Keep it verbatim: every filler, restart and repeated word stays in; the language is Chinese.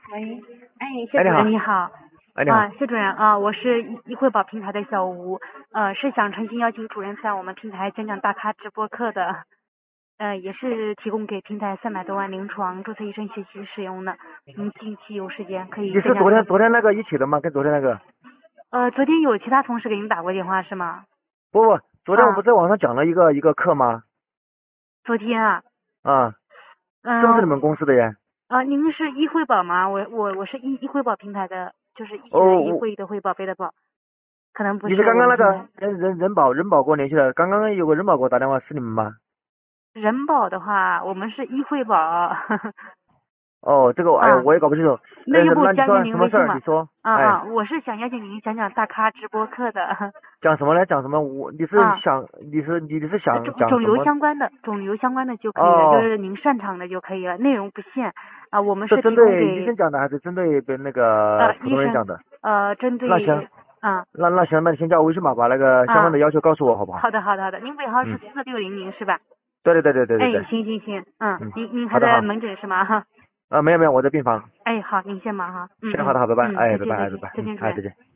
喂，哎，谢哎，你主任好。 你好。 哎，你好。 啊，谢主任啊，我是易易汇宝平台的小吴，呃，是想诚心邀请主任在我们平台讲讲大咖直播课的，呃，也是提供给平台三百多万临床注册医生学习使用的。您近期有时间可以你是昨天讲讲这个。 昨天那个一起的吗？跟昨天那个？ 呃，昨天有其他同事给您打过电话是吗？ 不不，昨天我不啊， 是在网上讲了一个一个课吗？ 昨天啊， 啊，是不是你嗯、 们公司的呀？ 呃，您是易汇宝吗？我我我是易易汇宝平台的，就是一起的哦， 易我会的汇宝贝的宝，可能不你是是刚刚那个我们平台。 人人人保人保给我联系的，刚刚有个人保给我打电话，是你们吗？ 人保的话，我们是易汇宝。 哦，这个哎呦啊， 我也搞不清楚。 那呃， 要不加加那你说什么事儿？ 您微信吧。 你说，哎， 啊啊，我是想邀请您讲讲大咖直播课的。 讲什么呢？讲什么？我你是啊， 想你是你你是呃想肿肿瘤讲什么？ 相关的，肿瘤相关的就可以了，就哦， 是您擅长的就可以了，内容不限。啊，我们是是提供针对医给生讲的，还是针对别那个普呃医生， 通人讲的？ 呃针那行， 对。啊那那行，那你先加我微信吧，把那个相关的啊， 要求告诉我，好不好？ 好的好的好的，您尾号是嗯， 四六零零是吧？ 对对对对对对哎， 对。 行行行，嗯， 嗯， 您您还好的好。 在门诊是吗？哈。 啊，没有没有，我在病房。 哎，好，您先忙哈。嗯行，好嗯的好，拜拜。 嗯， 哎，拜拜，哎，拜再见再见拜。嗯，哎， 再见主任。 再见。